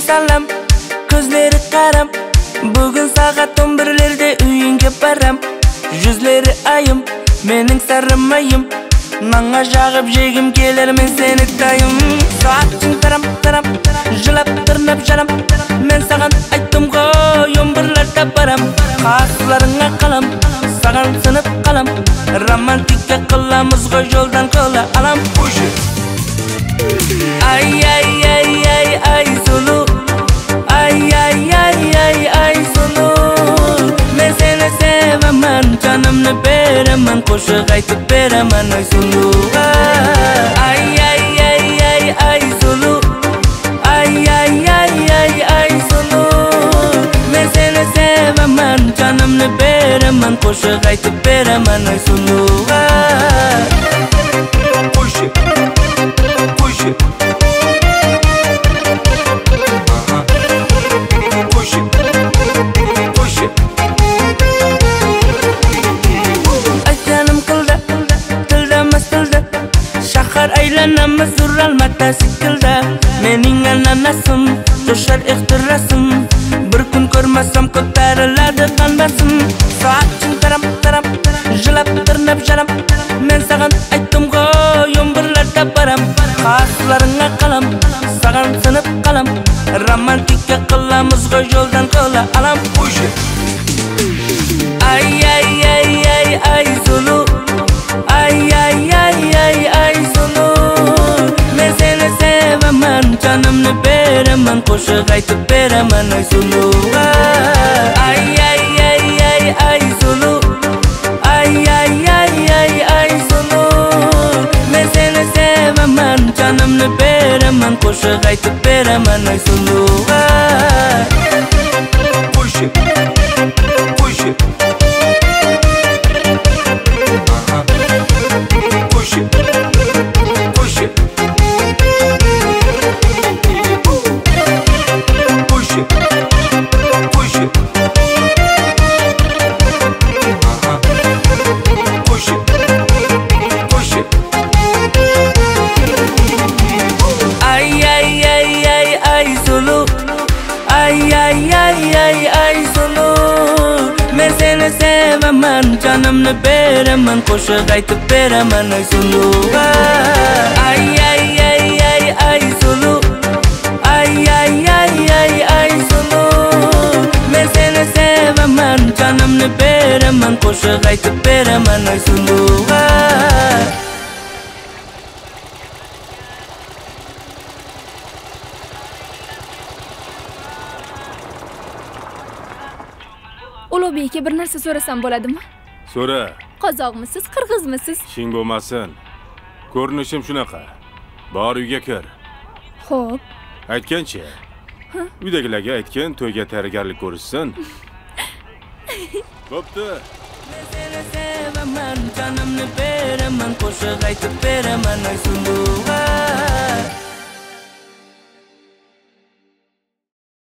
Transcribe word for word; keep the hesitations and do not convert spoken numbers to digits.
salam, ko'zlari qaram. Bugun soat o'n birlarda uyingga baram. Yuzlari ayım, mening sarımayım. Nanga jag'ib jegim kelar men seni tayim. Soating taram taram, jilab tirnab jaram. Men sagan aytdim-ku o'n birlarda baram. Qaslaringga qalam, sagan sinib qalam. Romantika qilamiz-ku yo'ldan qo'la alam. Ay ay ay ay ay sulu. Ay ay ay ay ay sulu. Men seni sevaman, canımni beraman, qo'shiq aytib beraman ay sulu. Ay ay ay ay ay sulu. Ay ay ay ay ay sulu. Men seni sevaman, canımni beraman, qo'shiq aytib beraman ay sulu. Qo'shiq qo'shiq aylanamiz uralmata sikilda. Mening ananasim, to'shar ixtirasim. Bir kun ko'rmasam ko'tariladi qanbasim. Soating taram taram, jilab tirnab jaram. Men sagan aytdim-ku o'n birlarda baram. Qaslaringga qalam, sagan sinib qalam. Romantika qilamiz-ku yo'ldan qo'la alam. Ay ay ay ay ay sulu. Ay ay ay ay ay sulu. Men seni sevaman, canımni beraman, qo'shiq aytib beraman ay sulu. Ay ay ay ay ay sulu. Ay ay ay ay ay sulu. Men seni sevaman, canımni beraman, qo'shiq aytib beraman ay sulu. Qo'shiq qo'shiq canımni beraman, qo'shiq aytib beraman ay sulu. Ay ay ay ay ay sulu. Ay ay ay ay ay sulu. Men seni sevaman, canımni beraman, qo'shiq aytib beraman ay sulu. Ulug'bekka bir narsa so'rasam bo'ladimi? So'ra. Qozoqmisiz, qirg'izmisiz? Shing bo'lmasin. Ko'rinishim shunaqa. Bor uyga kir. Xo'p. Aytgancha. Uydagilarga aytgan, to'yga tayyorgarlik ko'rishsin. Bo'pti. Men seni sevaman, canımni beraman, qo'shiq aytib beraman ay sulu.